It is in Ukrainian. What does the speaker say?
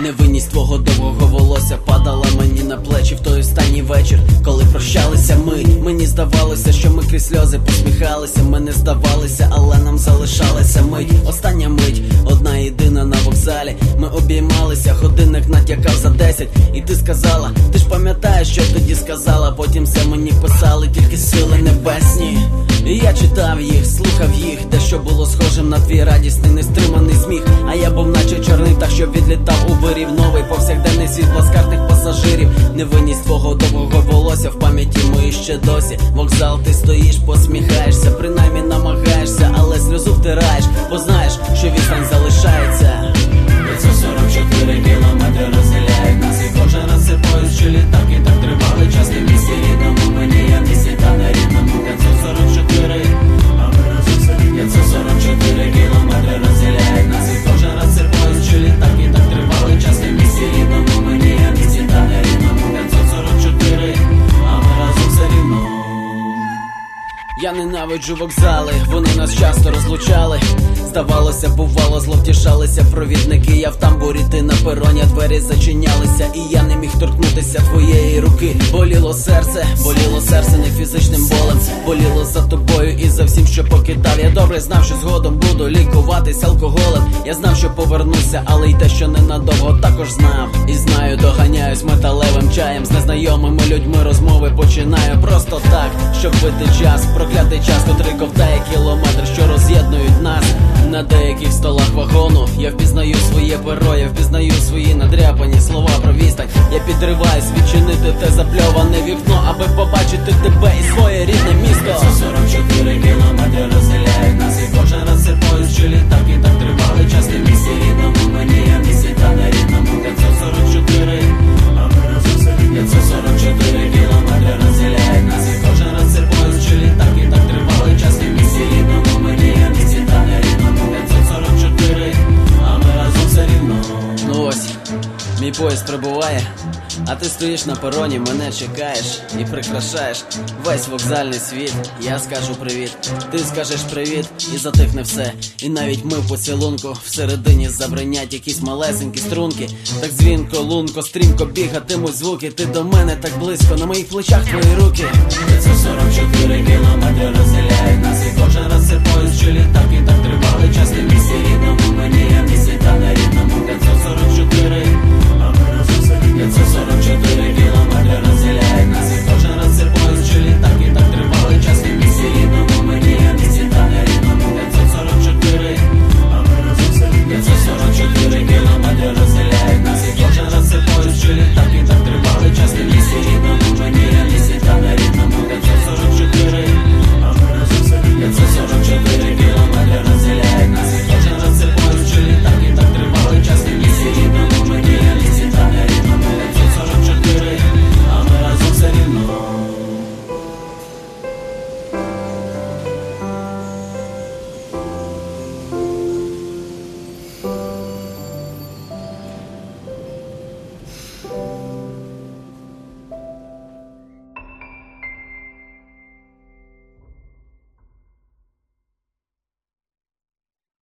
Невинність твого довгого волосся падала мені на плечі в той останній вечір, коли прощалися ми. Мені здавалося, що ми крізь сльози посміхалися. Ми не здавалися, але нам залишалася мить. Остання мить, одна єдина на вокзалі. Ми обіймалися, годинник натякав за 10. І ти сказала, ти ж пам'ятаєш, що тоді сказала. Потім все мені писали тільки сили небесні. І я читав їх, слухав їх, те, що було схожим на твій радісний нестриманий сміх. А я був наче чорний птах, що відлітав у вирів новий повсякденний світ плацкартних пасажирів. Невинність твого довгого волосся в пам'яті моїй ще досі. Вокзал, ти стоїш, посміхаєшся, принаймні намагаєшся, але сльозу втираєш, бо знаєш, що відстань залишається. 544 кілометри розділяють нас, і кожен раз це поїзд, що літаки так тривали. Час не в місті рідному, мені я в місті та не рідному. 544, а ми разом все рівно. 544 кілометри розділяють нас, і кожен раз це поїзд, що літаки так тривали. Час не в місті рідному, мені я в місті та не рідному. 544, а ми разом все рівно. Я ненавиджу вокзали, вони нас часто розлучали. Здавалося, бувало, зловтішалися провідники. Я в тамбурі, ти на пероні, двері зачинялися. І я не міг торкнутися твоєї руки. Боліло серце не фізичним болем. Боліло за тобою і за всім, що покидав. Я добре знав, що згодом буду лікуватись алкоголем. Я знав, що повернуся, але й те, що ненадовго, також знав. І знаю, доганяюсь металевим чаєм. З незнайомими людьми розмови починаю просто так, щоб бити час. Проклятий час, котрий ковтає кілометри, що роз'єднують нас. На деяких столах вагону я впізнаю своє перо, я впізнаю свої надряпані слова про відстань. Я підриваюсь відчинити те запльоване вікно, аби побачити тебе і своє рідне місто. 544 кілометри розділяють нас, і кожен раз це поїзд, що літаки так тривали. Час не в місті рідному, мені я в місті та не рідному. 544, а ми разом все рівно. 544 кілометри розділяють нас, і кожен раз це поїзд, що літаки так тривали. Час не в місті рідному, мені я в місті та не рідному. 544, а ми разом все рівно. Ну ось, мій поїзд прибуває, а ти стоїш на пероні, мене чекаєш і прикрашаєш весь вокзальний світ. Я скажу привіт, ти скажеш привіт, і затихне все. І навіть ми в поцілунку всередині забринять якісь малесенькі струнки. Так дзвінко, лунко, стрімко бігатимуть звуки. Ти до мене так близько, на моїх плечах твої руки. 544 кілометри розділяють нас, і кожен раз це поїзд, що літаки так тривають.